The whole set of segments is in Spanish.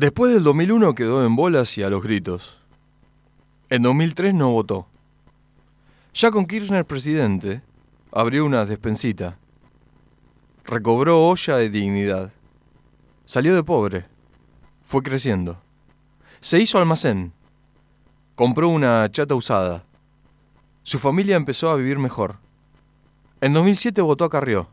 Después del 2001 quedó en bolas y a los gritos. En 2003 no votó. Ya con Kirchner presidente, abrió una despensita. Recobró olla de dignidad. Salió de pobre. Fue creciendo. Se hizo almacén. Compró una chata usada. Su familia empezó a vivir mejor. En 2007 votó a Carrió.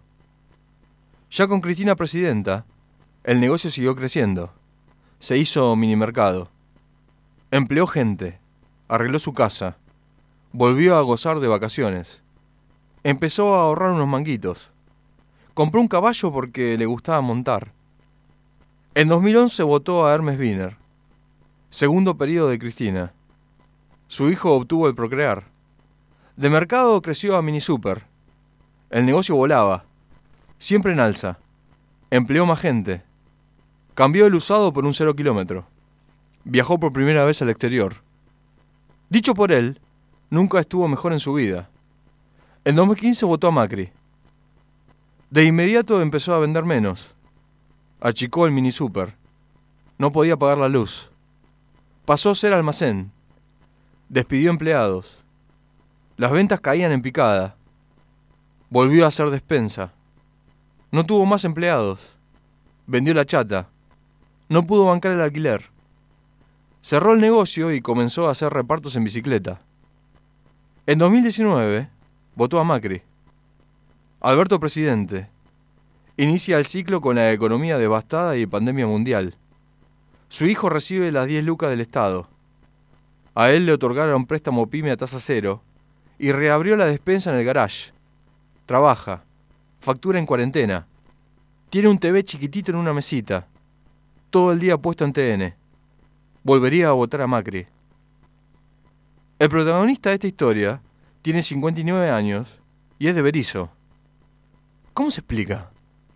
Ya con Cristina presidenta, el negocio siguió creciendo. Se hizo minimercado. Empleó gente. Arregló su casa. Volvió a gozar de vacaciones. Empezó a ahorrar unos manguitos. Compró un caballo porque le gustaba montar. En 2011 votó a Hermes Wiener. Segundo periodo de Cristina. Su hijo obtuvo el Procrear. De mercado creció a Mini Super. El negocio volaba. Siempre en alza. Empleó más gente. Cambió el usado por un 0 kilómetro. Viajó por primera vez al exterior. Dicho por él, nunca estuvo mejor en su vida. En 2015 votó a Macri. De inmediato empezó a vender menos. Achicó el Mini Super. No podía pagar la luz. Pasó a ser almacén. Despidió empleados. Las ventas caían en picada. Volvió a hacer despensa. No tuvo más empleados. Vendió la chata. No pudo bancar el alquiler. Cerró el negocio y comenzó a hacer repartos en bicicleta. En 2019 votó a Macri. Alberto presidente. Inicia el ciclo con la economía devastada y pandemia mundial. Su hijo recibe las 10 lucas del Estado. A él le otorgaron préstamo pyme a tasa cero y reabrió la despensa en el garage. Trabaja. Factura en cuarentena. Tiene un TV chiquitito en una mesita. Todo el día puesto en TN. Volvería a votar a Macri. El protagonista de esta historia tiene 59 años y es de Berisso. ¿Cómo se explica?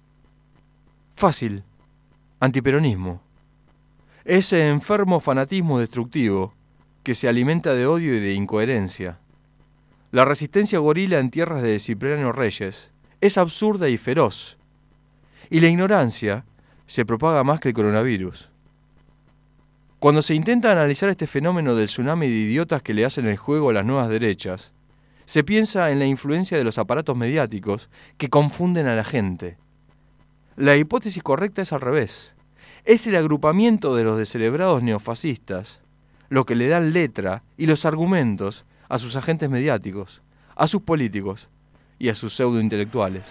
Fácil. Antiperonismo. Ese enfermo fanatismo destructivo que se alimenta de odio y de incoherencia. La resistencia gorila en tierras de Cipriano Reyes es absurda y feroz. Y la ignorancia se propaga más que el coronavirus. Cuando se intenta analizar este fenómeno del tsunami de idiotas que le hacen el juego a las nuevas derechas, se piensa en la influencia de los aparatos mediáticos que confunden a la gente. La hipótesis correcta es al revés. Es el agrupamiento de los descerebrados neofascistas lo que le dan letra y los argumentos a sus agentes mediáticos, a sus políticos y a sus pseudointelectuales.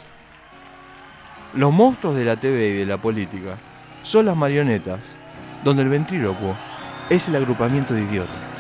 Los monstruos de la TV y de la política son las marionetas, donde el ventrílocuo es el agrupamiento de idiotas.